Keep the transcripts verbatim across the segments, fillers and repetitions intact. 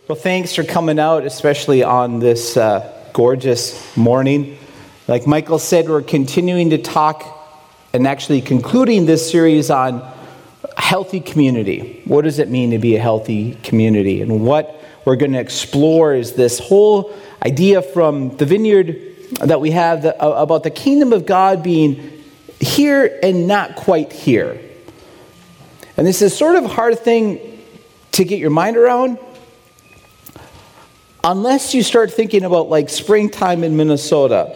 Well, thanks for coming out, especially on this uh, gorgeous morning. Like Michael said, we're continuing to talk and actually concluding this series on healthy community. What does it mean to be a healthy community? And what we're going to explore is this whole idea from the vineyard that we have the, uh, about the kingdom of God being here and not quite here. And this is sort of a hard thing to get your mind around, unless you start thinking about like springtime in Minnesota.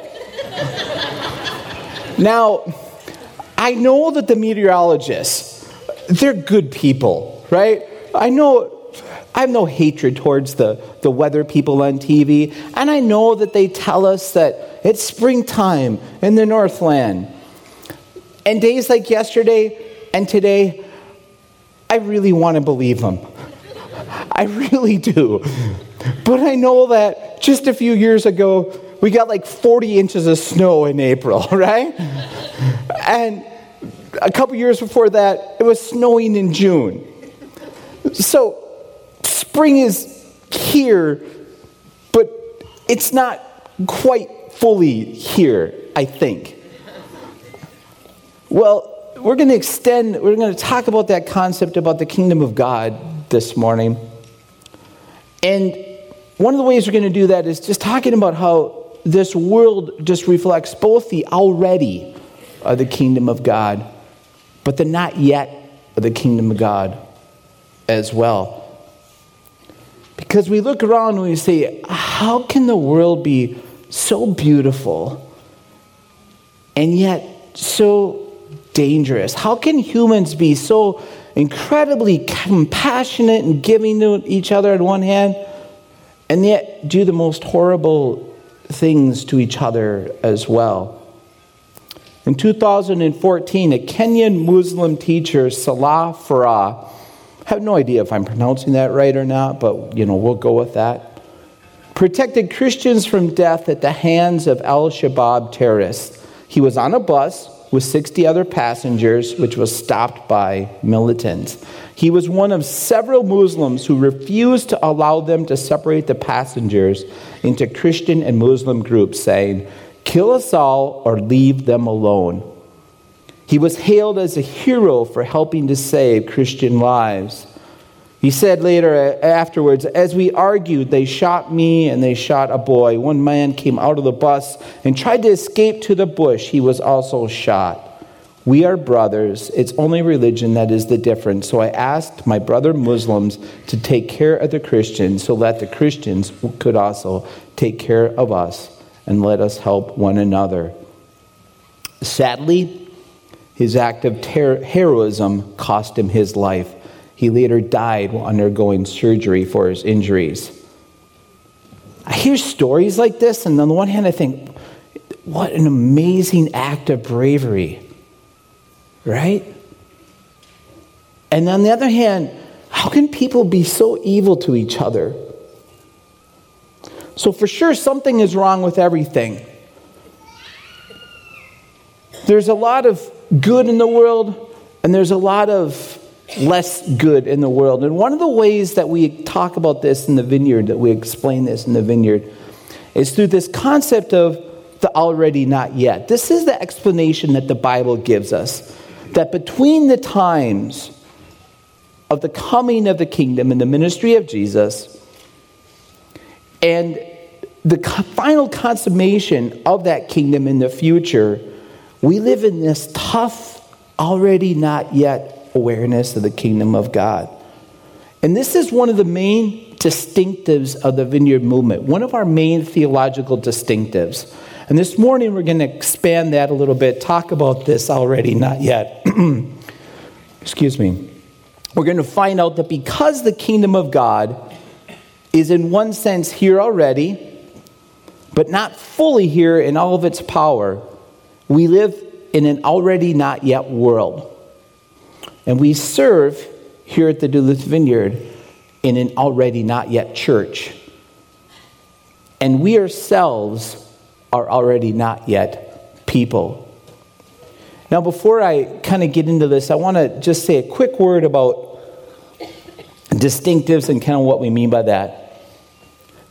Now, I know that the meteorologists, they're good people, right? I know, I have no hatred towards the, the weather people on T V, and I know that they tell us that it's springtime in the Northland. And days like yesterday and today, I really want to believe them. I really do. But I know that just a few years ago, we got like forty inches of snow in April, right? And a couple years before that, it was snowing in June. So spring is here, but it's not quite fully here, I think. Well, we're going to extend, we're going to talk about that concept about the kingdom of God this morning. And one of the ways we're going to do that is just talking about how this world just reflects both the already of the kingdom of God, but the not yet of the kingdom of God as well. Because we look around and we say, how can the world be so beautiful and yet so dangerous? How can humans be so incredibly compassionate and giving to each other on one hand, and yet do the most horrible things to each other as well? In two thousand fourteen, a Kenyan Muslim teacher, Salah Farah, I have no idea if I'm pronouncing that right or not, but you know, we'll go with that, protected Christians from death at the hands of Al-Shabaab terrorists. He was on a bus with sixty other passengers, which was stopped by militants. He was one of several Muslims who refused to allow them to separate the passengers into Christian and Muslim groups, saying, "Kill us all or leave them alone." He was hailed as a hero for helping to save Christian lives. He said later afterwards, "As we argued, they shot me and they shot a boy. One man came out of the bus and tried to escape to the bush. He was also shot. We are brothers. It's only religion that is the difference. So I asked my brother Muslims to take care of the Christians so that the Christians could also take care of us, and let us help one another." Sadly, his act of ter- heroism cost him his life. He later died while undergoing surgery for his injuries. I hear stories like this, and on the one hand I think, what an amazing act of bravery, right? And on the other hand, how can people be so evil to each other? So for sure, something is wrong with everything. There's a lot of good in the world, and there's a lot of less good in the world. And one of the ways that we talk about this in the vineyard, that we explain this in the vineyard, is through this concept of the already not yet. This is the explanation that the Bible gives us, that between the times of the coming of the kingdom and the ministry of Jesus and the final consummation of that kingdom in the future, we live in this tough, already not yet awareness of the kingdom of God. And this is one of the main distinctives of the Vineyard movement, one of our main theological distinctives. And this morning we're going to expand that a little bit, talk about this already not yet. Excuse me. We're going to find out that because the kingdom of God is in one sense here already, but not fully here in all of its power, we live in an already not yet world. And we serve here at the Duluth Vineyard in an already not yet church. And we ourselves are already not yet people. Now, before I kind of get into this, I want to just say a quick word about distinctives and kind of what we mean by that.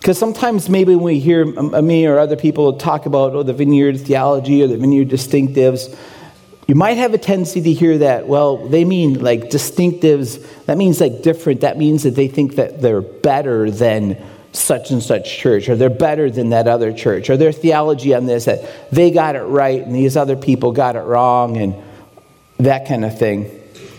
Because sometimes maybe when we hear me or other people talk about oh, the vineyard theology or the vineyard distinctives, you might have a tendency to hear that, well, they mean like distinctives, that means like different, that means that they think that they're better than such and such church, or they're better than that other church, or their theology on this, that they got it right and these other people got it wrong, and that kind of thing.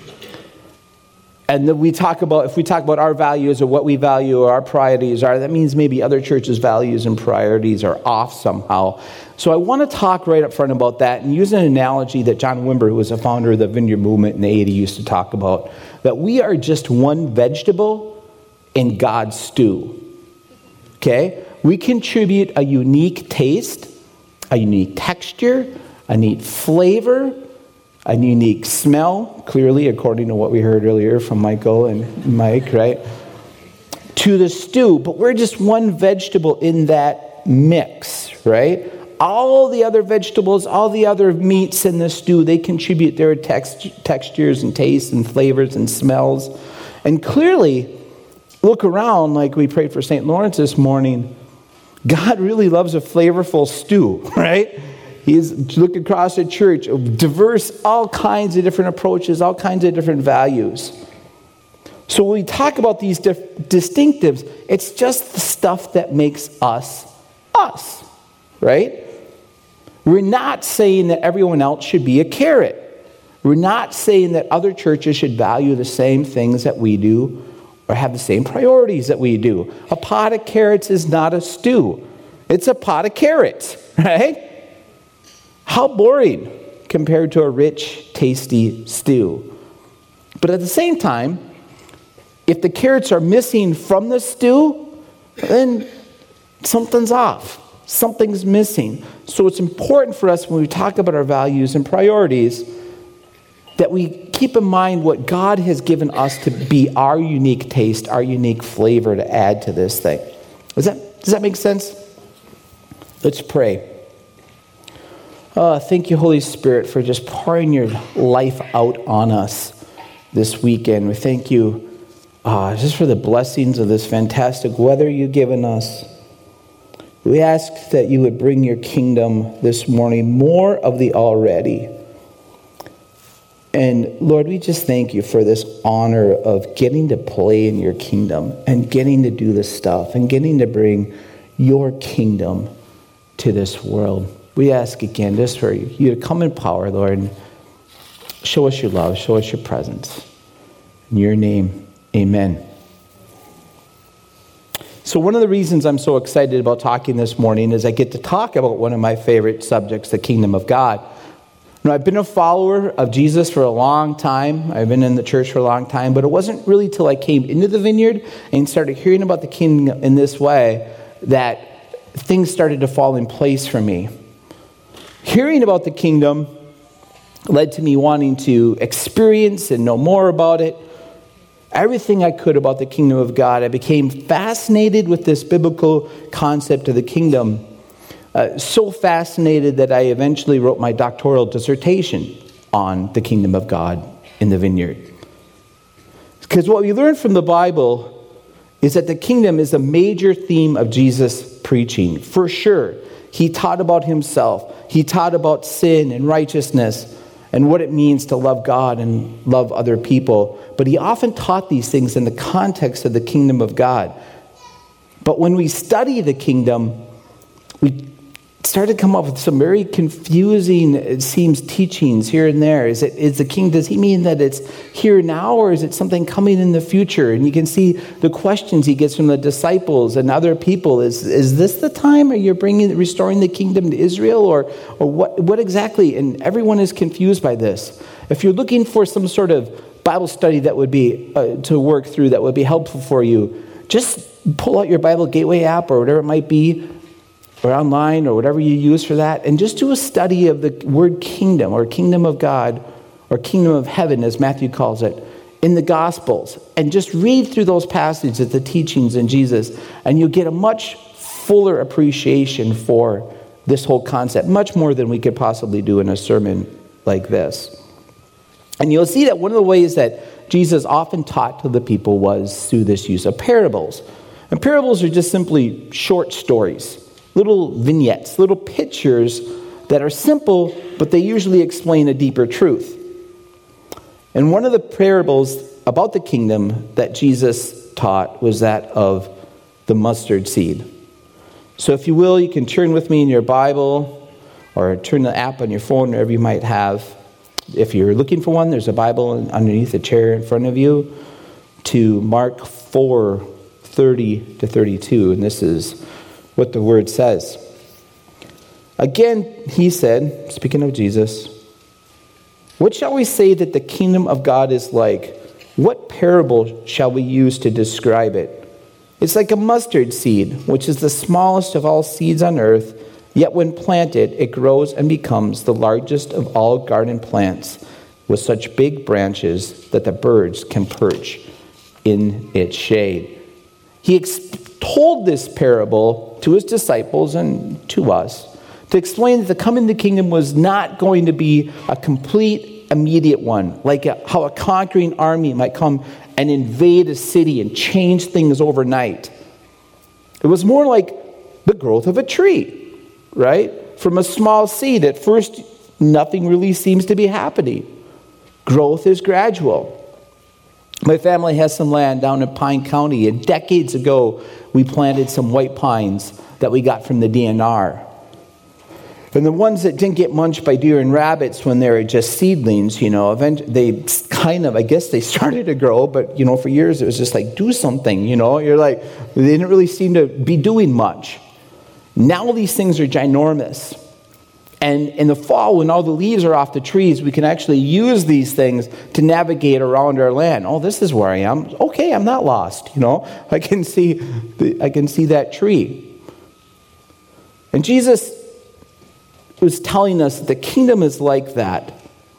And then we talk about, if we talk about our values or what we value or our priorities are, that means maybe other churches' values and priorities are off somehow. So I want to talk right up front about that and use an analogy that John Wimber, who was a founder of the Vineyard Movement in the eighties, used to talk about, that we are just one vegetable in God's stew. Okay? We contribute a unique taste, a unique texture, a unique flavor, a unique smell, clearly, according to what we heard earlier from Michael and Mike, right? To the stew, but we're just one vegetable in that mix, right? All the other vegetables, all the other meats in the stew, they contribute their text- textures and tastes and flavors and smells. And clearly, look around like we prayed for Saint Lawrence this morning. God really loves a flavorful stew, right? He's look across the church, diverse, all kinds of different approaches, all kinds of different values. So when we talk about these dif- distinctives, it's just the stuff that makes us us, right? We're not saying that everyone else should be a carrot. We're not saying that other churches should value the same things that we do or have the same priorities that we do. A pot of carrots is not a stew. It's a pot of carrots, right? How boring compared to a rich, tasty stew. But at the same time, if the carrots are missing from the stew, then something's off. Something's missing. So it's important for us when we talk about our values and priorities that we keep in mind what God has given us to be our unique taste, our unique flavor to add to this thing. Does that, does that make sense? Let's pray. Oh, thank you, Holy Spirit, for just pouring your life out on us this weekend. We thank you uh, just for the blessings of this fantastic weather you've given us. We ask that you would bring your kingdom this morning, more of the already. And Lord, we just thank you for this honor of getting to play in your kingdom and getting to do this stuff and getting to bring your kingdom to this world. We ask again just for you to come in power, Lord, and show us your love, show us your presence. In your name, amen. So one of the reasons I'm so excited about talking this morning is I get to talk about one of my favorite subjects, the kingdom of God. Now, I've been a follower of Jesus for a long time. I've been in the church for a long time, but it wasn't really till I came into the vineyard and started hearing about the kingdom in this way that things started to fall in place for me. Hearing about the kingdom led to me wanting to experience and know more about it. Everything I could about the kingdom of God. I became fascinated with this biblical concept of the kingdom. Uh, so fascinated that I eventually wrote my doctoral dissertation on the kingdom of God in the vineyard. Because what we learn from the Bible is that the kingdom is a major theme of Jesus' preaching. For sure, he taught about himself. He taught about sin and righteousness and what it means to love God and love other people. But he often taught these things in the context of the kingdom of God. But when we study the kingdom, we started to come up with some very confusing, it seems, teachings here and there. Is it is the king, does he mean that it's here now, or is it something coming in the future? And you can see the questions he gets from the disciples and other people. Is is this the time? Are you bringing, restoring the kingdom to Israel, or or what what exactly? And everyone is confused by this. If you're looking for some sort of Bible study that would be uh, to work through, that would be helpful for you, just pull out your Bible Gateway app or whatever it might be, or online, or whatever you use for that, and just do a study of the word kingdom, or kingdom of God, or kingdom of heaven, as Matthew calls it, in the Gospels. And just read through those passages, the teachings in Jesus, and you'll get a much fuller appreciation for this whole concept, much more than we could possibly do in a sermon like this. And you'll see that one of the ways that Jesus often taught to the people was through this use of parables. And parables are just simply short stories, little vignettes, little pictures that are simple, but they usually explain a deeper truth. And one of the parables about the kingdom that Jesus taught was that of the mustard seed. So if you will, you can turn with me in your Bible or turn the app on your phone, wherever you might have. If you're looking for one, there's a Bible underneath the chair in front of you, to Mark four, thirty to thirty-two. And this is what the word says. Again, he said, speaking of Jesus, "What shall we say that the kingdom of God is like? What parable shall we use to describe it? It's like a mustard seed, which is the smallest of all seeds on earth, yet when planted, it grows and becomes the largest of all garden plants, with such big branches that the birds can perch in its shade." He ex- told this parable to his disciples and to us to explain that the coming of the kingdom was not going to be a complete, immediate one, like a, how a conquering army might come and invade a city and change things overnight. It was more like the growth of a tree, right? From a small seed, at first, nothing really seems to be happening. Growth is gradual. My family has some land down in Pine County, and decades ago, we planted some white pines that we got from the D N R. And the ones that didn't get munched by deer and rabbits when they were just seedlings, you know, eventually they kind of, I guess they started to grow, but, you know, for years it was just like, do something, you know. You're like, they didn't really seem to be doing much. Now these things are ginormous. And in the fall, when all the leaves are off the trees, we can actually use these things to navigate around our land. Oh, this is where I am. Okay, I'm not lost, you know. I can see, the, I can see that tree. And Jesus was telling us that the kingdom is like that.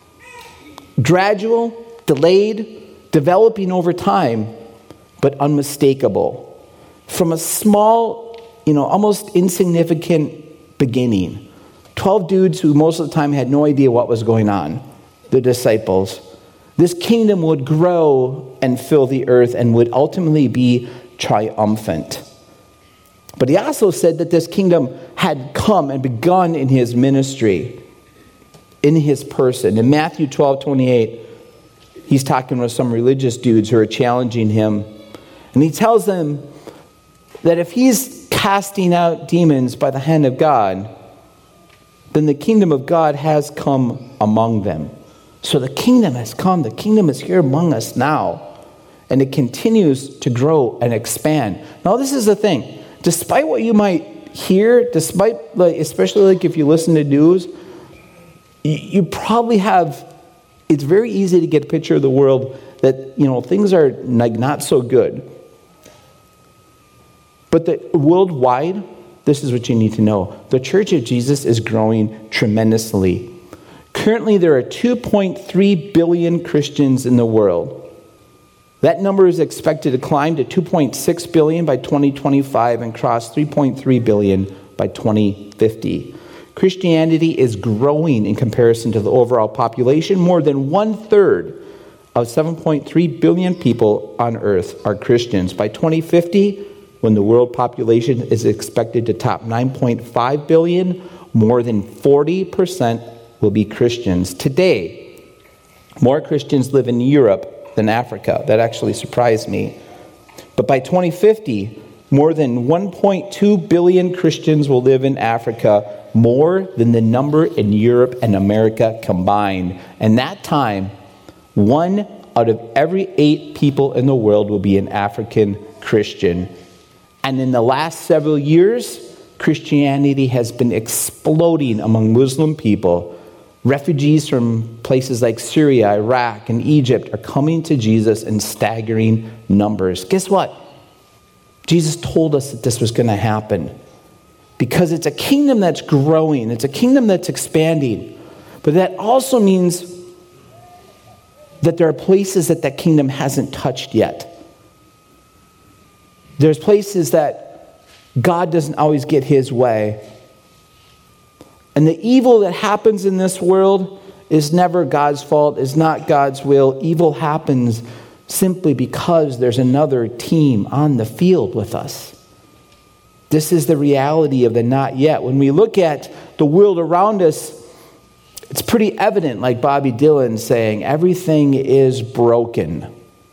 Gradual, delayed, developing over time, but unmistakable. From a small, you know, almost insignificant beginning. Twelve dudes who most of the time had no idea what was going on, the disciples. This kingdom would grow and fill the earth and would ultimately be triumphant. But he also said that this kingdom had come and begun in his ministry, in his person. In Matthew twelve twenty-eight, he's talking with some religious dudes who are challenging him. And he tells them that if he's casting out demons by the hand of God, then the kingdom of God has come among them. So the kingdom has come. The kingdom is here among us now. And it continues to grow and expand. Now, this is the thing. Despite what you might hear, despite, like, especially like if you listen to news, you, you probably have, it's very easy to get a picture of the world that, you know, things are like not so good. But the worldwide, this is what you need to know. The Church of Jesus is growing tremendously. Currently, there are two point three billion Christians in the world. That number is expected to climb to two point six billion by twenty twenty-five and cross three point three billion by twenty fifty. Christianity is growing in comparison to the overall population. More than one-third of seven point three billion people on earth are Christians. By twenty fifty, when the world population is expected to top nine point five billion, more than forty percent will be Christians. Today, more Christians live in Europe than Africa. That actually surprised me. But by twenty fifty, more than one point two billion Christians will live in Africa, more than the number in Europe and America combined. And that time, one out of every eight people in the world will be an African Christian. And in the last several years, Christianity has been exploding among Muslim people. Refugees from places like Syria, Iraq, and Egypt are coming to Jesus in staggering numbers. Guess what? Jesus told us that this was going to happen because it's a kingdom that's growing. It's a kingdom that's expanding. But that also means that there are places that that kingdom hasn't touched yet. There's places that God doesn't always get his way. And the evil that happens in this world is never God's fault, is not God's will. Evil happens simply because there's another team on the field with us. This is the reality of the not yet. When we look at the world around us, it's pretty evident, like Bobby Dylan saying, everything is broken.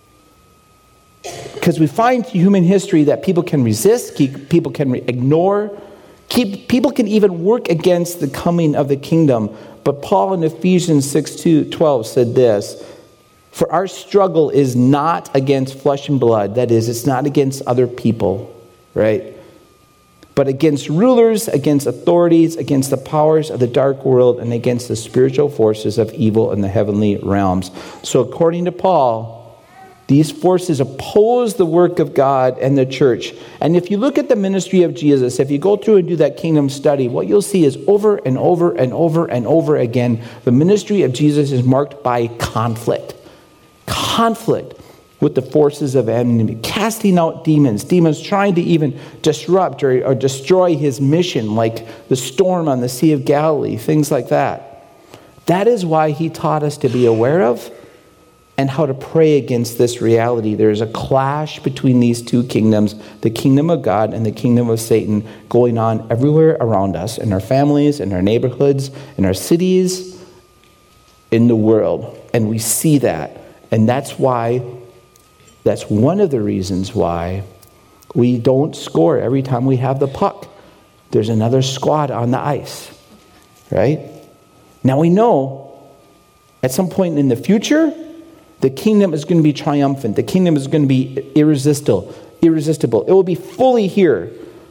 Because we find through human history that people can resist, keep, people can re- ignore, keep, people can even work against the coming of the kingdom. But Paul in Ephesians six twelve said this, "For our struggle is not against flesh and blood," that is, it's not against other people, right? "But against rulers, against authorities, against the powers of the dark world, and against the spiritual forces of evil in the heavenly realms." So according to Paul, these forces oppose the work of God and the church. And if you look at the ministry of Jesus, if you go through and do that kingdom study, what you'll see is over and over and over and over again, the ministry of Jesus is marked by conflict. Conflict with the forces of enemy, casting out demons, demons trying to even disrupt or, or destroy his mission, like the storm on the Sea of Galilee, things like that. That is why he taught us to be aware of and how to pray against this reality. There is a clash between these two kingdoms, the kingdom of God and the kingdom of Satan, going on everywhere around us, in our families, in our neighborhoods, in our cities, in the world. And we see that. And that's why, that's one of the reasons why we don't score every time we have the puck. There's another squad on the ice, right? Now we know at some point in the future, the kingdom is going to be triumphant. The kingdom is going to be irresistible. Irresistible. It will be fully here.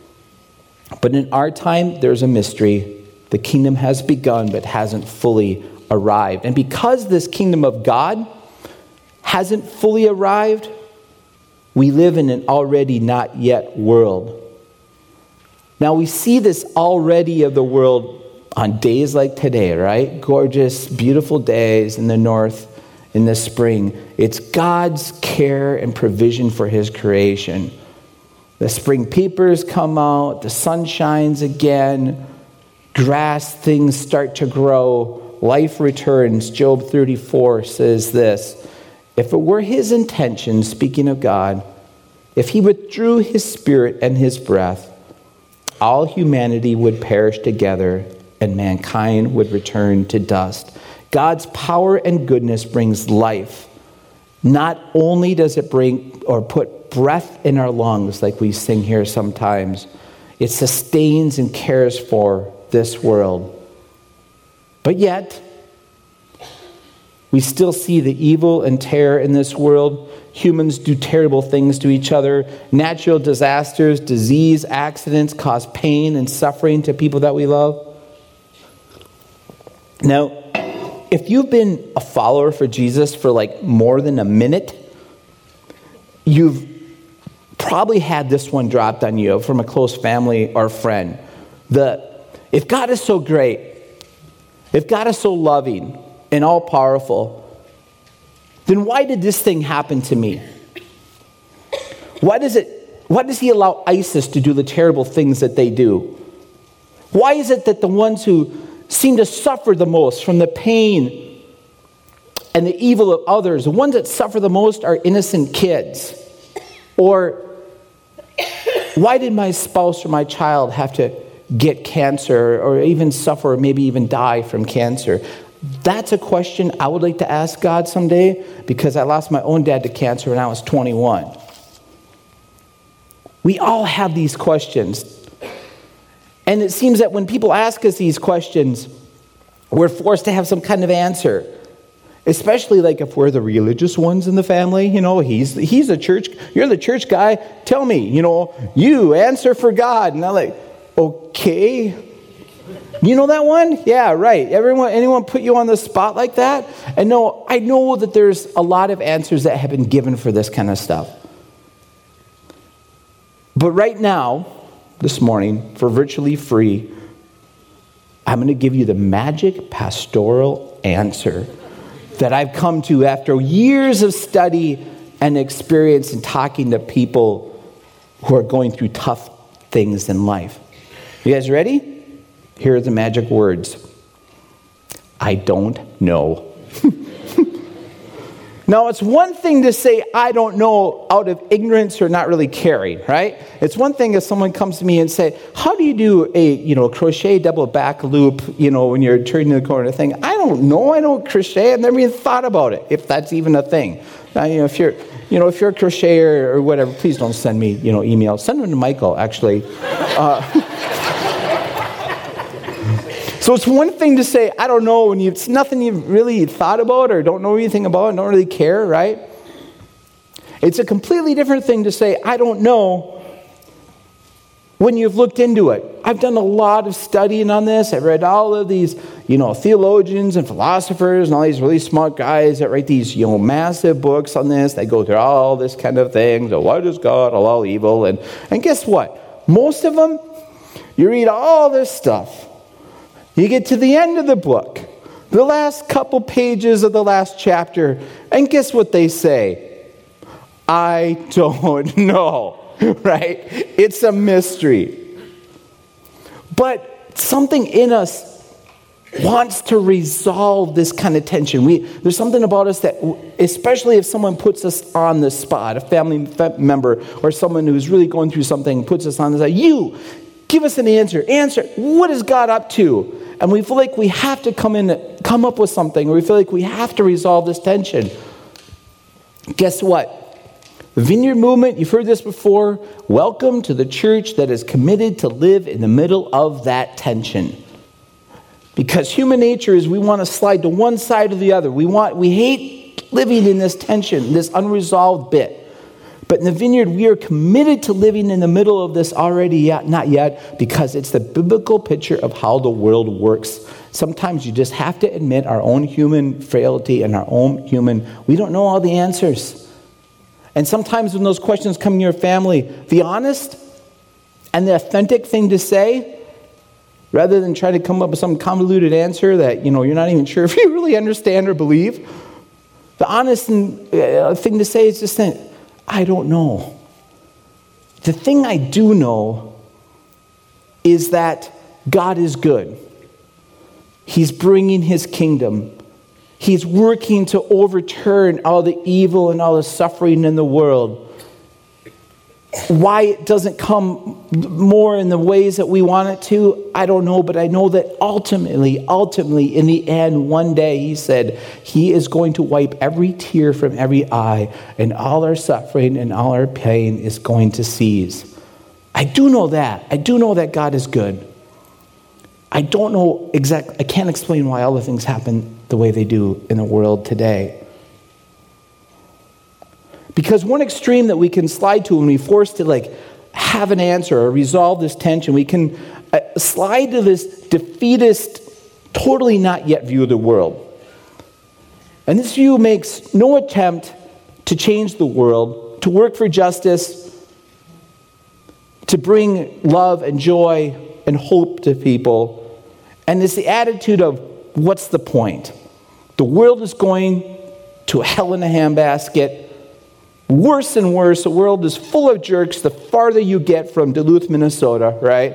But in our time, there's a mystery. The kingdom has begun, but hasn't fully arrived. And because this kingdom of God hasn't fully arrived, we live in an already not yet world. Now we see this already of the world on days like today, right? Gorgeous, beautiful days in the north. In the spring, it's God's care and provision for his creation. The spring peepers come out, the sun shines again, grass, things start to grow, life returns. Job thirty-four says this, "If it were his intention," speaking of God, "if he withdrew his spirit and his breath, all humanity would perish together and mankind would return to dust." God's power and goodness brings life. Not only does it bring or put breath in our lungs like we sing here sometimes, it sustains and cares for this world. But yet, we still see the evil and terror in this world. Humans do terrible things to each other. Natural disasters, disease, accidents cause pain and suffering to people that we love. Now, if you've been a follower for Jesus for like more than a minute, you've probably had this one dropped on you from a close family or friend. The, if God is so great, if God is so loving and all-powerful, then why did this thing happen to me? Why does it, why does he allow ISIS to do the terrible things that they do? Why is it that the ones who seem to suffer the most from the pain and the evil of others, the ones that suffer the most are innocent kids? Or why did my spouse or my child have to get cancer or even suffer or maybe even die from cancer? That's a question I would like to ask God someday, because I lost my own dad to cancer when I was twenty-one. We all have these questions. And it seems that when people ask us these questions, we're forced to have some kind of answer. Especially like if we're the religious ones in the family. You know, he's he's a church, you're the church guy. Tell me, you know, you answer for God. And I'm like, okay. You know that one? Yeah, right. Everyone, anyone put you on the spot like that? And no, I know that there's a lot of answers that have been given for this kind of stuff. But right now, this morning, for virtually free, I'm going to give you the magic pastoral answer that I've come to after years of study and experience and talking to people who are going through tough things in life. You guys ready? Here are the magic words. I don't know. Now, it's one thing to say, I don't know, out of ignorance or not really caring, right? It's one thing if someone comes to me and say, how do you do a, you know, crochet double back loop, you know, when you're turning the corner thing? I don't know. I don't crochet. I've never even thought about it, if that's even a thing. Now, you know, if you're, you know, if you're a crocheter or whatever, please don't send me, you know, emails. Send them to Michael, actually. Uh, So it's one thing to say, I don't know, when you, it's nothing you've really thought about or don't know anything about and don't really care, right? It's a completely different thing to say, I don't know, when you've looked into it. I've done a lot of studying on this. I've read all of these, you know, theologians and philosophers and all these really smart guys that write these, you know, massive books on this. They go through all this kind of thing. So why does God allow evil? And, and guess what? Most of them, you read all this stuff. You get to the end of the book, the last couple pages of the last chapter, and guess what they say? I don't know, right? It's a mystery. But something in us wants to resolve this kind of tension. We, there's something about us that, especially if someone puts us on the spot, a family member or someone who's really going through something puts us on the spot, you, give us an answer. Answer. What is God up to? And we feel like we have to come in, come up with something, or we feel like we have to resolve this tension. Guess what? The Vineyard Movement, you've heard this before. Welcome to the church that is committed to live in the middle of that tension. Because human nature is we want to slide to one side or the other. We want, we hate living in this tension, this unresolved bit. But in the Vineyard, we are committed to living in the middle of this already, yet, not yet, because it's the biblical picture of how the world works. Sometimes you just have to admit our own human frailty and our own human, we don't know all the answers. And sometimes when those questions come in your family, the honest and the authentic thing to say, rather than try to come up with some convoluted answer that, you know, you're not even sure if you really understand or believe, the honest and, uh, thing to say is just think, I don't know. The thing I do know is that God is good. He's bringing his kingdom. He's working to overturn all the evil and all the suffering in the world. Why it doesn't come more in the ways that we want it to, I don't know, but I know that ultimately, ultimately, in the end, one day, he said, he is going to wipe every tear from every eye, and all our suffering and all our pain is going to cease. I do know that. I do know that God is good. I don't know exactly, I can't explain why all the things happen the way they do in the world today. Because one extreme that we can slide to when we're forced to like have an answer or resolve this tension, we can uh, slide to this defeatist, totally not yet view of the world. And this view makes no attempt to change the world, to work for justice, to bring love and joy and hope to people. And it's the attitude of, what's the point? The world is going to hell in a handbasket. Worse and worse, the world is full of jerks the farther you get from Duluth, Minnesota, right?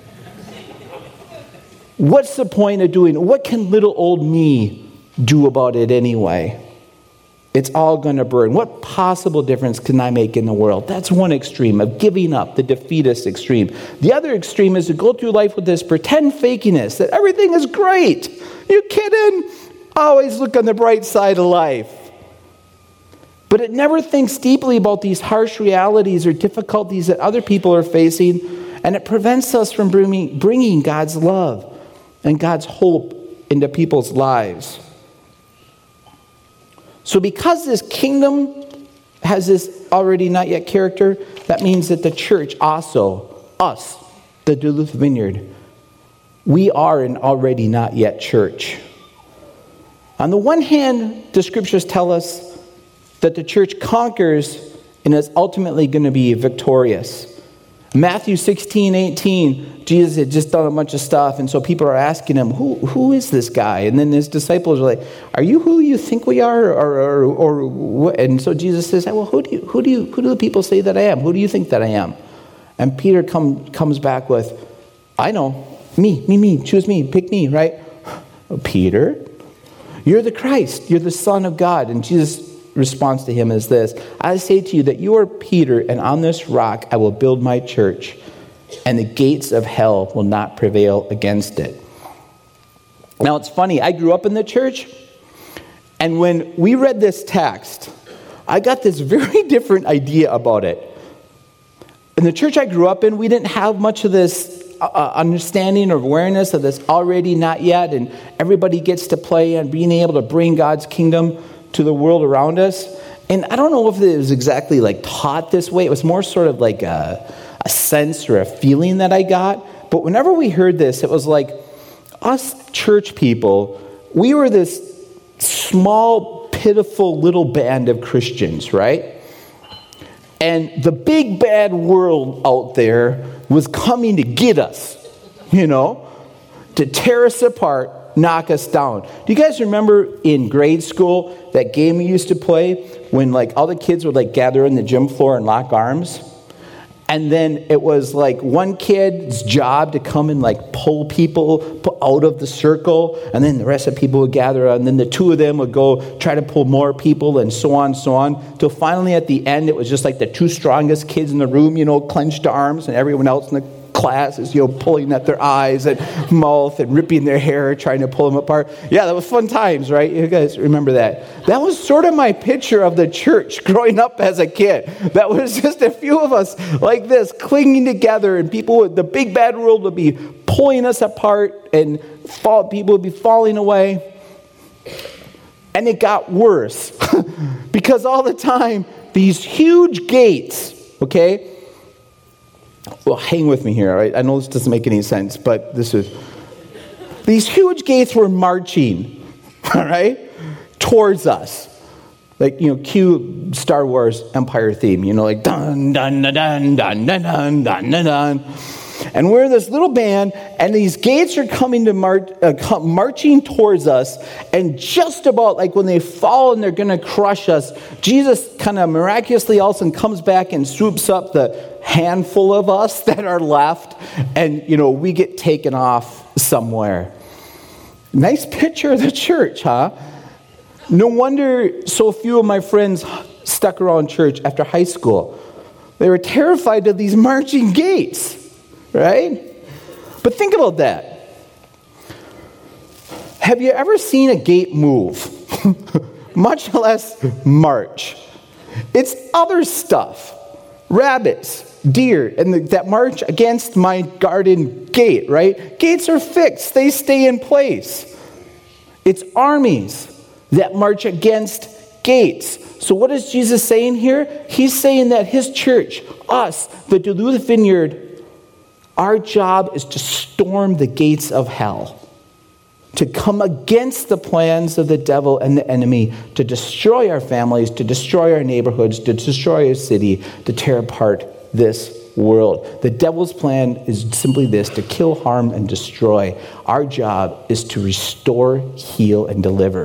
What's the point of doing it? What can little old me do about it anyway? It's all going to burn. What possible difference can I make in the world? That's one extreme of giving up, the defeatist extreme. The other extreme is to go through life with this pretend fakiness that everything is great. You kidding? Always look on the bright side of life. But it never thinks deeply about these harsh realities or difficulties that other people are facing, and it prevents us from bringing, bringing God's love and God's hope into people's lives. So because this kingdom has this already not yet character, that means that the church also, us, the Duluth Vineyard, we are an already not yet church. On the one hand, the scriptures tell us that the church conquers and is ultimately going to be victorious. Matthew sixteen eighteen, Jesus had just done a bunch of stuff, and so people are asking him, who, who is this guy? And then his disciples are like, are you who you think we are? Or, or, or what? And so Jesus says, well, who do you, who do you, who do the people say that I am? Who do you think that I am? And Peter come, comes back with, I know, me, me, me, choose me, pick me, right? Oh, Peter, you're the Christ, you're the Son of God. And Jesus response to him is this: I say to you that you are Peter, and on this rock I will build my church, and the gates of hell will not prevail against it. Now, it's funny, I grew up in the church, and when we read this text, I got this very different idea about it. In the church I grew up in, we didn't have much of this uh, understanding or awareness of this already, not yet, and everybody gets to play and being able to bring God's kingdom to the world around us. And I don't know if it was exactly like taught this way. It was more sort of like a, a sense or a feeling that I got. But whenever we heard this, it was like us church people, we were this small, pitiful little band of Christians, right? And the big bad world out there was coming to get us, you know, to tear us apart, knock us down. Do you guys remember in grade school that game we used to play when like all the kids would like gather in the gym floor and lock arms? And then it was like one kid's job to come and like pull people out of the circle, and then the rest of the people would gather, and then the two of them would go try to pull more people, and so on and so on. Till finally at the end, it was just like the two strongest kids in the room, you know, clenched arms, and everyone else in the class is, you know, pulling at their eyes and mouth and ripping their hair, trying to pull them apart. Yeah, that was fun times, right? You guys remember that? That was sort of my picture of the church growing up as a kid. That was just a few of us like this, clinging together, and people would, the big bad world would be pulling us apart, and fall, people would be falling away. And it got worse because all the time, these huge gates, okay? Well, hang with me here. Right? I know this doesn't make any sense, but this is... These huge gates were marching, all right, towards us. Like, you know, cue Star Wars Empire theme, you know, like dun, dun, dun, dun, dun, dun, dun, dun, dun, dun. And we're this little band, and these gates are coming to march, uh, come, marching towards us, and just about like when they fall and they're going to crush us, Jesus kind of miraculously all of a sudden comes back and swoops up the handful of us that are left, and, you know, we get taken off somewhere. Nice picture of the church, huh? No wonder so few of my friends stuck around church after high school. They were terrified of these marching gates. Right? But think about that. Have you ever seen a gate move? Much less march. It's other stuff. Rabbits, deer, and the, that march against my garden gate, right? Gates are fixed. They stay in place. It's armies that march against gates. So what is Jesus saying here? He's saying that his church, us, the Duluth Vineyard, our job is to storm the gates of hell, to come against the plans of the devil and the enemy, to destroy our families, to destroy our neighborhoods, to destroy our city, to tear apart this world. The devil's plan is simply this: to kill, harm, and destroy. Our job is to restore, heal, and deliver.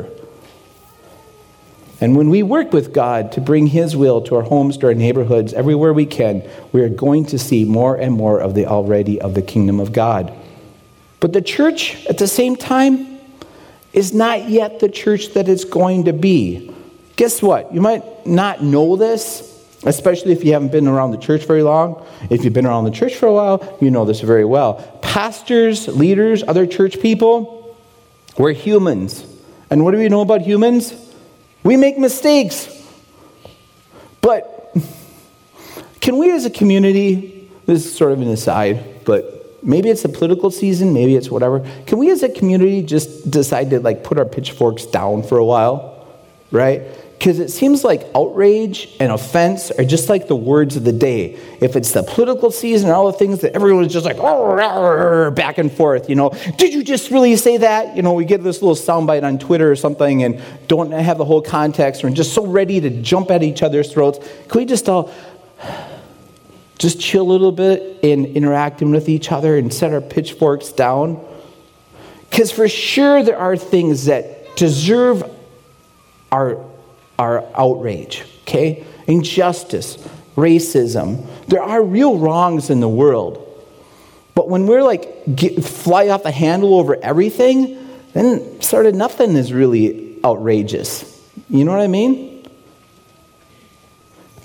And when we work with God to bring his will to our homes, to our neighborhoods, everywhere we can, we are going to see more and more of the already of the kingdom of God. But the church, at the same time, is not yet the church that it's going to be. Guess what? You might not know this, especially if you haven't been around the church very long. If you've been around the church for a while, you know this very well. Pastors, leaders, other church people, we're humans. And what do we know about humans? We make mistakes. But can we as a community, this is sort of an aside, but maybe it's a political season, maybe it's whatever. Can we as a community just decide to like put our pitchforks down for a while, right? Because it seems like outrage and offense are just like the words of the day. If it's the political season and all the things that everyone's just like back and forth, you know, did you just really say that? You know, we get this little soundbite on Twitter or something and don't have the whole context, or just so ready to jump at each other's throats. Can we just all just chill a little bit in interacting with each other and set our pitchforks down? Because for sure there are things that deserve our our outrage, okay? Injustice, racism. There are real wrongs in the world. But when we're like, get, fly off the handle over everything, then sort of nothing is really outrageous. You know what I mean?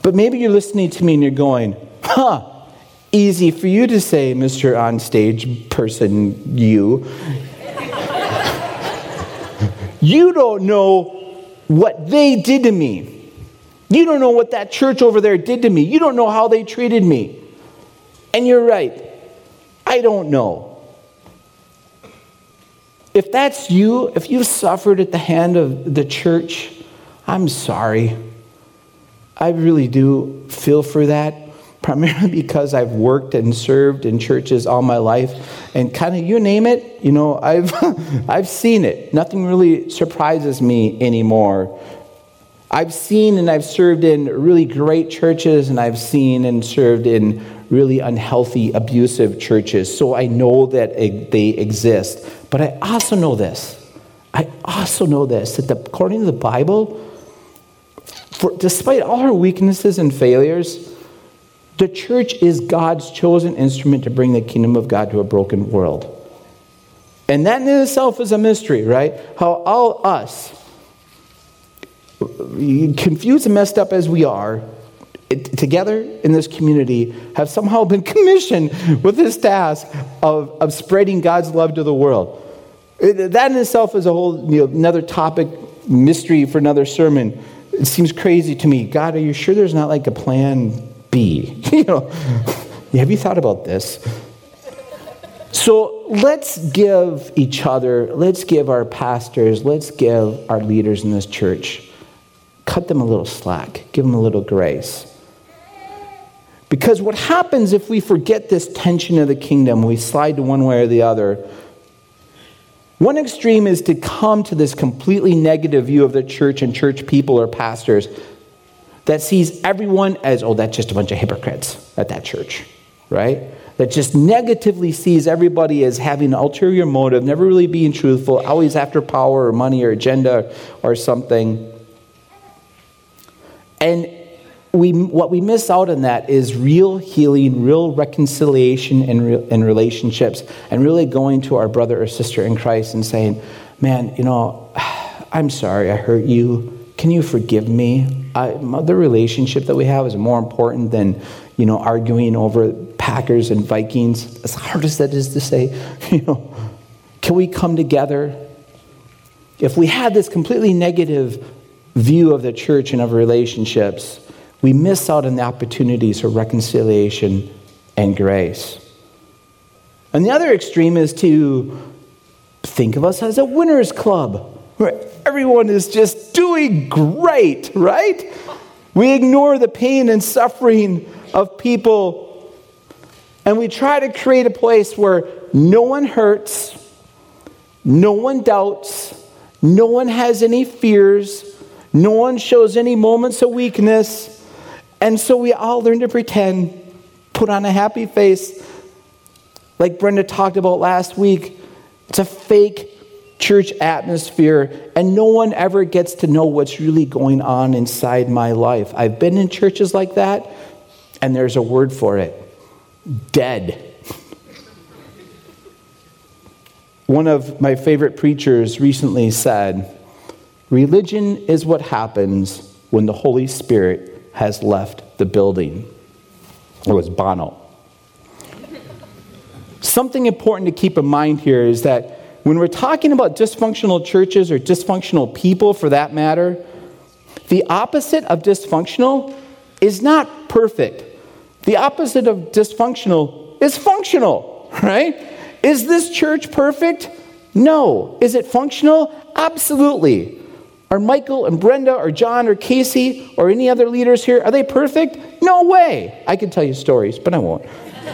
But maybe you're listening to me and you're going, huh, easy for you to say, Mister On-Stage person, you. You don't know what they did to me. You don't know what that church over there did to me. You don't know how they treated me. And you're right. I don't know. If that's you, if you've suffered at the hand of the church, I'm sorry. I really do feel for that, primarily because I've worked and served in churches all my life, and kind of, you name it, you know, I've I've seen it. Nothing really surprises me anymore. I've seen and I've served in really great churches, and I've seen and served in really unhealthy, abusive churches, so I know that they exist. But I also know this. I also know this, that the, according to the Bible, for, despite all our weaknesses and failures, the church is God's chosen instrument to bring the kingdom of God to a broken world. And that in itself is a mystery, right? How all us, confused and messed up as we are, it, together in this community, have somehow been commissioned with this task of, of spreading God's love to the world. It, that in itself is a whole, you know, another topic, mystery for another sermon. It seems crazy to me. God, are you sure there's not like a plan B? You know, have you thought about this? So let's give each other, let's give our pastors, let's give our leaders in this church, cut them a little slack, give them a little grace. Because what happens if we forget this tension of the kingdom, we slide to one way or the other. One extreme is to come to this completely negative view of the church and church people or pastors that sees everyone as, oh, that's just a bunch of hypocrites at that church, right? That just negatively sees everybody as having an ulterior motive, never really being truthful, always after power or money or agenda or something. And we, what we miss out on that is real healing, real reconciliation in, re, in relationships, and really going to our brother or sister in Christ and saying, man, you know, I'm sorry I hurt you. Can you forgive me? I, the relationship that we have is more important than, you know, arguing over Packers and Vikings. As hard as that is to say, you know, can we come together? If we had this completely negative view of the church and of relationships, we miss out on the opportunities for reconciliation and grace. And the other extreme is to think of us as a winners club, where everyone is just doing great, right? We ignore the pain and suffering of people, and we try to create a place where no one hurts, no one doubts, no one has any fears, no one shows any moments of weakness. And so we all learn to pretend, put on a happy face. Like Brenda talked about last week, it's a fake church atmosphere, and no one ever gets to know what's really going on inside my life. I've been in churches like that, and there's a word for it: dead. One of my favorite preachers recently said, religion is what happens when the Holy Spirit has left the building. It was Bono. Something important to keep in mind here is that when we're talking about dysfunctional churches or dysfunctional people for that matter, the opposite of dysfunctional is not perfect. The opposite of dysfunctional is functional, right? Is this church perfect? No. Is it functional? Absolutely. Are Michael and Brenda or John or Casey or any other leaders here, are they perfect? No way. I can tell you stories, but I won't.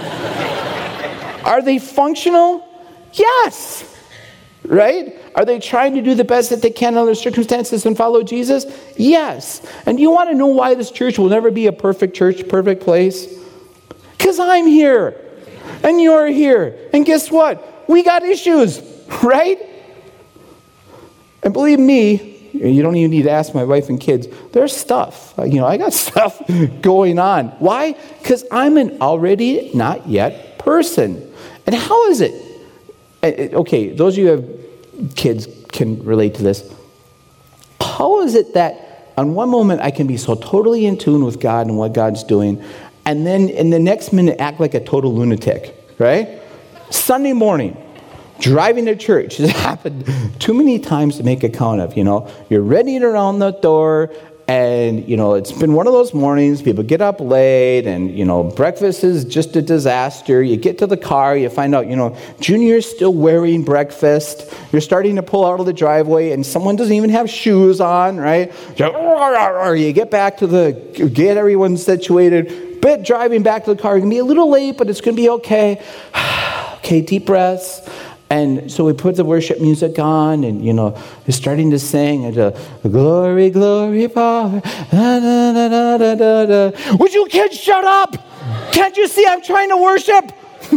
Are they functional? Yes. Right? Are they trying to do the best that they can under circumstances and follow Jesus? Yes. And you want to know why this church will never be a perfect church, perfect place? Because I'm here. And you're here. And guess what? We got issues, right? And believe me, you don't even need to ask my wife and kids. There's stuff. You know, I got stuff going on. Why? Because I'm an already not yet person. And how is it? Okay, those of you who have kids can relate to this. How is it that On one moment, I can be so totally in tune with God and what God's doing, and then in the next minute, act like a total lunatic, right? Sunday morning, driving to church. It happened too many times to make a count of, you know. You're ready around the door, and, you know, it's been one of those mornings. People get up late, and, you know, breakfast is just a disaster. You get to the car, you find out, you know, Junior's still wearing breakfast. You're starting to pull out of the driveway, and someone doesn't even have shoes on, right? You get back to the, get everyone situated. But driving back to the car, you're going to be a little late, but it's going to be okay. Okay, deep breaths. And so we put the worship music on, and, you know, we're starting to sing, and uh, glory, glory, power, da, da, da, da, da, da, da. Would you kids shut up? Can't you see I'm trying to worship?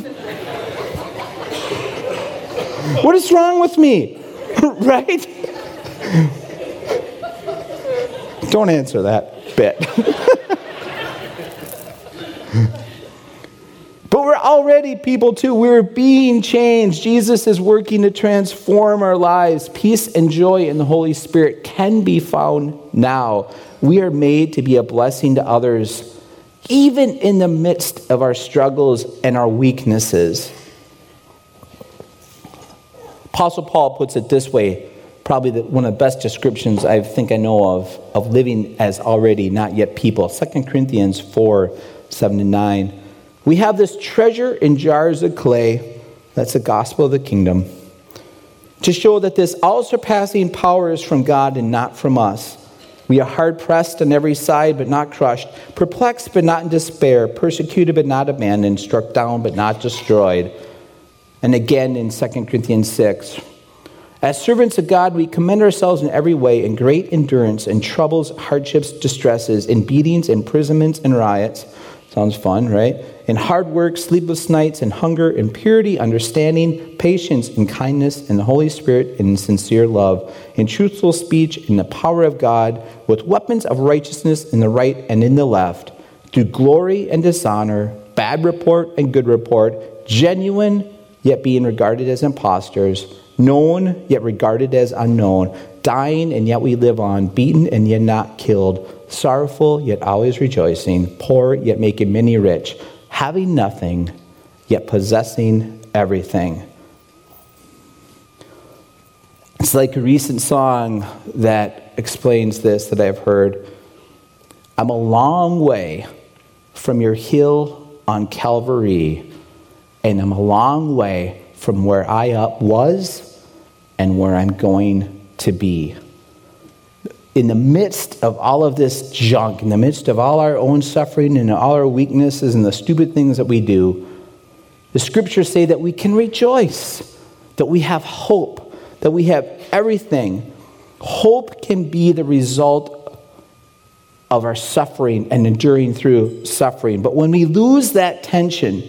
What is wrong with me? Right? Don't answer that bit. But we're already people too. We're being changed. Jesus is working to transform our lives. Peace and joy in the Holy Spirit can be found now. We are made to be a blessing to others, even in the midst of our struggles and our weaknesses. Apostle Paul puts it this way, probably the, one of the best descriptions I think I know of, of living as already not yet people. Second Corinthians four, seven to nine. We have this treasure in jars of clay, that's the gospel of the kingdom, to show that this all-surpassing power is from God and not from us. We are hard-pressed on every side, but not crushed, perplexed, but not in despair, persecuted, but not abandoned, struck down, but not destroyed. And again in Second Corinthians six, as servants of God, we commend ourselves in every way in great endurance, in troubles, hardships, distresses, in beatings, imprisonments, and riots. Sounds fun, right? In hard work, sleepless nights, and hunger, in purity, understanding, patience, and kindness, in the Holy Spirit, and in sincere love, in truthful speech, in the power of God, with weapons of righteousness in the right and in the left, through glory and dishonor, bad report and good report, genuine, yet being regarded as impostors, known, yet regarded as unknown, dying, and yet we live on, beaten, and yet not killed, sorrowful, yet always rejoicing, poor, yet making many rich, having nothing, yet possessing everything. It's like a recent song that explains this that I've heard. I'm a long way from your hill on Calvary, and I'm a long way from where I was and where I'm going to be. In the midst of all of this junk, in the midst of all our own suffering and all our weaknesses and the stupid things that we do, the scriptures say that we can rejoice, that we have hope, that we have everything. Hope can be the result of our suffering and enduring through suffering. But when we lose that tension,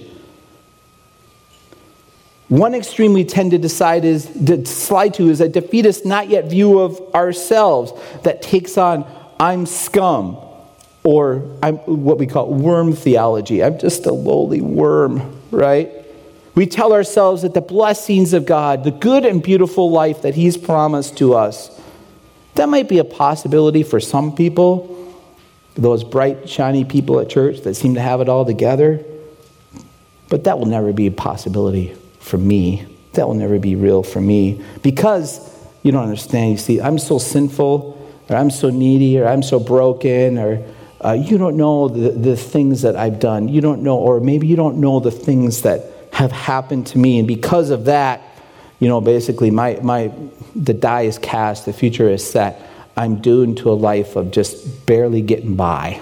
one extreme we tend to decide is to slide to is a defeatist, not yet view of ourselves that takes on I'm scum, or I'm what we call worm theology. I'm just a lowly worm, right? We tell ourselves that the blessings of God, the good and beautiful life that He's promised to us, that might be a possibility for some people, those bright, shiny people at church that seem to have it all together, but that will never be a possibility for me. That will never be real for me, because you don't understand. You see, I'm so sinful, or I'm so needy, or I'm so broken, or uh, you don't know the, the things that I've done. You don't know, or maybe you don't know the things that have happened to me, and because of that, you know, basically my my the die is cast, the future is set. I'm doomed to a life of just barely getting by.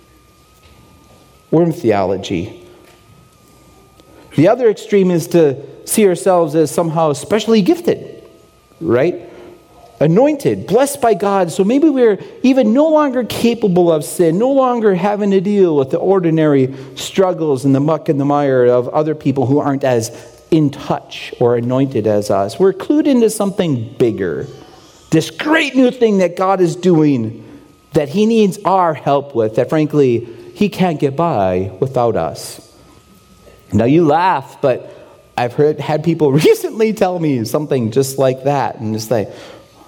Worm theology. The other extreme is to see ourselves as somehow specially gifted, right? Anointed, blessed by God. So maybe we're even no longer capable of sin, no longer having to deal with the ordinary struggles and the muck and the mire of other people who aren't as in touch or anointed as us. We're clued into something bigger. This great new thing that God is doing that He needs our help with, that frankly, He can't get by without us. Now you laugh, but I've heard had people recently tell me something just like that, and it's like,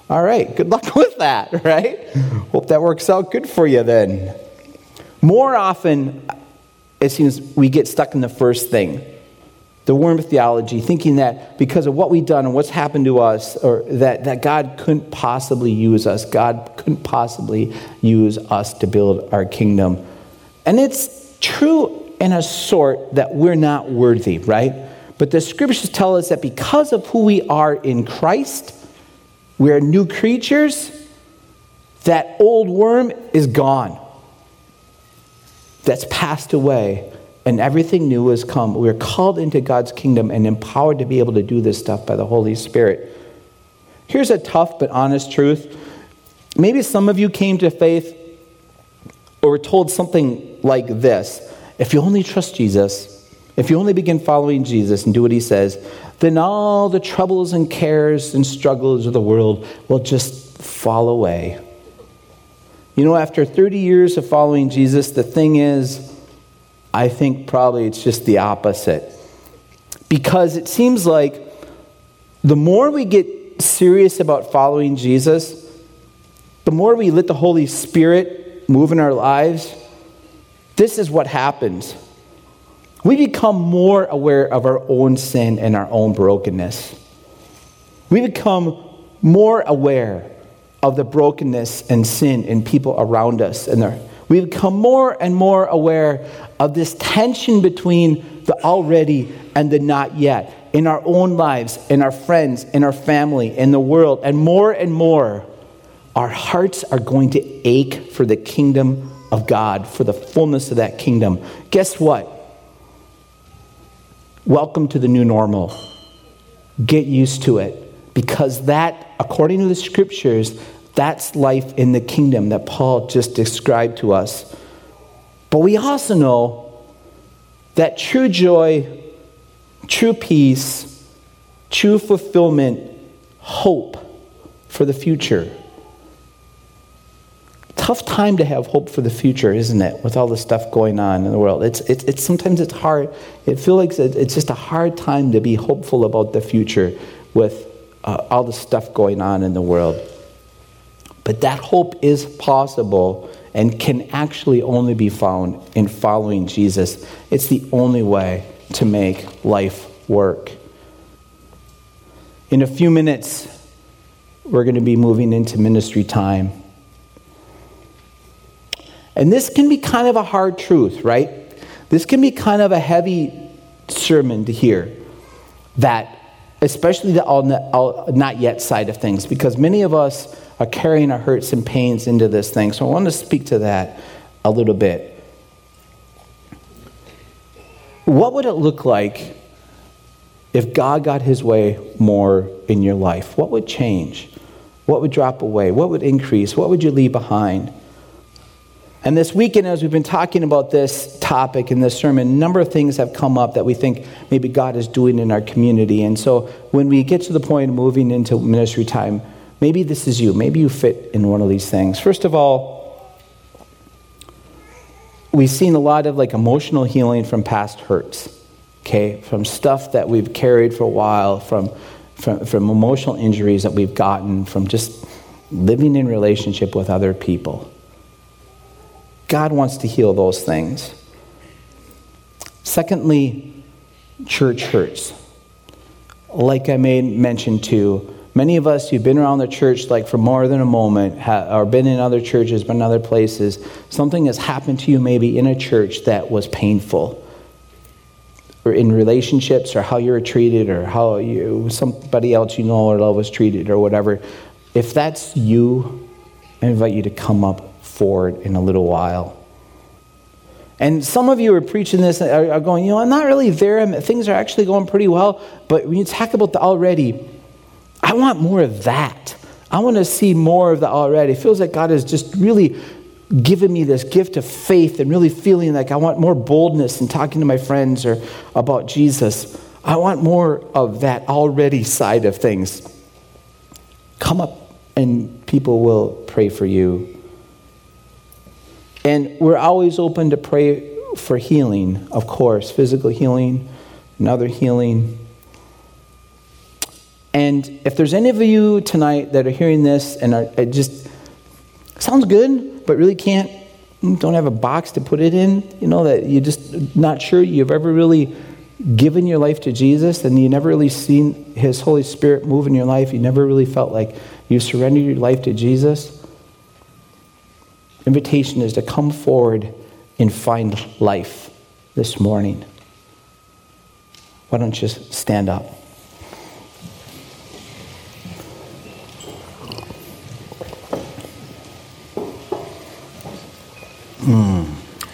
All right, good luck with that, right? Hope that works out good for you then. More often, it seems we get stuck in the first thing, the worm theology, thinking that because of what we've done and what's happened to us, or that, that God couldn't possibly use us. God couldn't possibly use us to build our kingdom. And it's true in a sort that we're not worthy, right? But the scriptures tell us that because of who we are in Christ, we are new creatures. That old worm is gone. That's passed away. And everything new has come. We're called into God's kingdom and empowered to be able to do this stuff by the Holy Spirit. Here's a tough but honest truth. Maybe some of you came to faith or were told something like this. If you only trust Jesus, if you only begin following Jesus and do what he says, then all the troubles and cares and struggles of the world will just fall away. You know, after thirty years of following Jesus, the thing is, I think probably it's just the opposite. Because it seems like the more we get serious about following Jesus, the more we let the Holy Spirit move in our lives, this is what happens. We become more aware of our own sin and our own brokenness. We become more aware of the brokenness and sin in people around us. And their, we become more and more aware of this tension between the already and the not yet in our own lives, in our friends, in our family, in the world. And more and more, our hearts are going to ache for the kingdom of God, for the fullness of that kingdom. Guess what? Welcome to the new normal. Get used to it. Because that, according to the scriptures, that's life in the kingdom that Paul just described to us. But we also know that true joy, true peace, true fulfillment, hope for the future. Tough time to have hope for the future, isn't it? With all the stuff going on in the world, it's it's, it's sometimes it's hard. It feels like it's just a hard time to be hopeful about the future with uh, all the stuff going on in the world. But that hope is possible and can actually only be found in following Jesus. It's the only way to make life work. In a few minutes, we're going to be moving into ministry time. And this can be kind of a hard truth, right? This can be kind of a heavy sermon to hear, that especially the all not, all not yet side of things, because many of us are carrying our hurts and pains into this thing. So I want to speak to that a little bit. What would it look like if God got his way more in your life? What would change? What would drop away? What would increase? What would you leave behind? And this weekend, as we've been talking about this topic in this sermon, a number of things have come up that we think maybe God is doing in our community. And so when we get to the point of moving into ministry time, maybe this is you. Maybe you fit in one of these things. First of all, we've seen a lot of like emotional healing from past hurts, okay? From stuff that we've carried for a while, from, from, from emotional injuries that we've gotten, from just living in relationship with other people. God wants to heal those things. Secondly, church hurts. Like I made mention to, many of us who've been around the church like for more than a moment, ha- or been in other churches, been in other places, something has happened to you maybe in a church that was painful, or in relationships, or how you were treated, or how you somebody else you know or love was treated, or whatever. If that's you, I invite you to come up forward in a little while. And some of you are preaching this are, are going, you know, I'm not really there. I'm, things are actually going pretty well. But when you talk about the already, I want more of that. I want to see more of the already. It feels like God has just really given me this gift of faith and really feeling like I want more boldness in talking to my friends or about Jesus. I want more of that already side of things. Come up and people will pray for you. And we're always open to pray for healing, of course, physical healing and other healing. And if there's any of you tonight that are hearing this and are, it just sounds good, but really can't, don't have a box to put it in, you know, that you're just not sure you've ever really given your life to Jesus, and you never really seen his Holy Spirit move in your life, you never really felt like you surrendered your life to Jesus, invitation is to come forward and find life this morning. Why don't you stand up? Mm.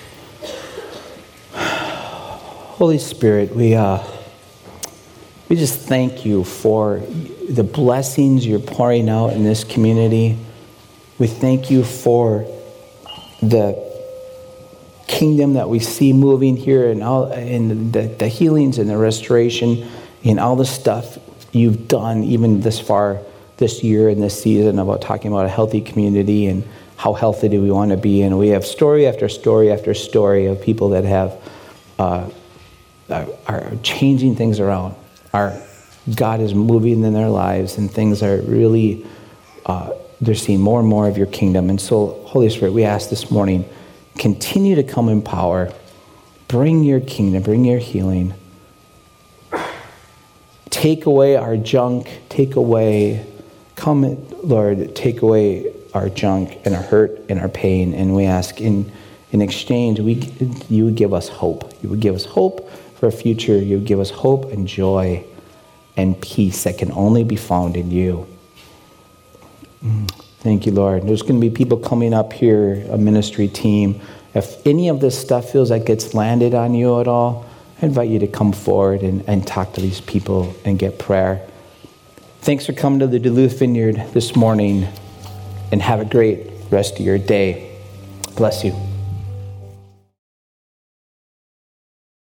Holy Spirit, we uh, we just thank you for the blessings you're pouring out in this community. We thank you for the kingdom that we see moving here, and all, and the, the healings and the restoration and all the stuff you've done even this far this year and this season about talking about a healthy community and how healthy do we want to be. And we have story after story after story of people that have uh, are, are changing things around. Our God is moving in their lives, and things are really uh, they're seeing more and more of your kingdom. And so, Holy Spirit, we ask this morning, continue to come in power. Bring your kingdom, bring your healing. Take away our junk, take away, come, Lord, take away our junk and our hurt and our pain. And we ask in, in exchange, we, you would give us hope. You would give us hope for a future. You would give us hope and joy and peace that can only be found in you. Thank you, Lord. There's going to be people coming up here, a ministry team. If any of this stuff feels like it's landed on you at all, I invite you to come forward and, and talk to these people and get prayer. Thanks for coming to the Duluth Vineyard this morning, and have a great rest of your day. Bless you.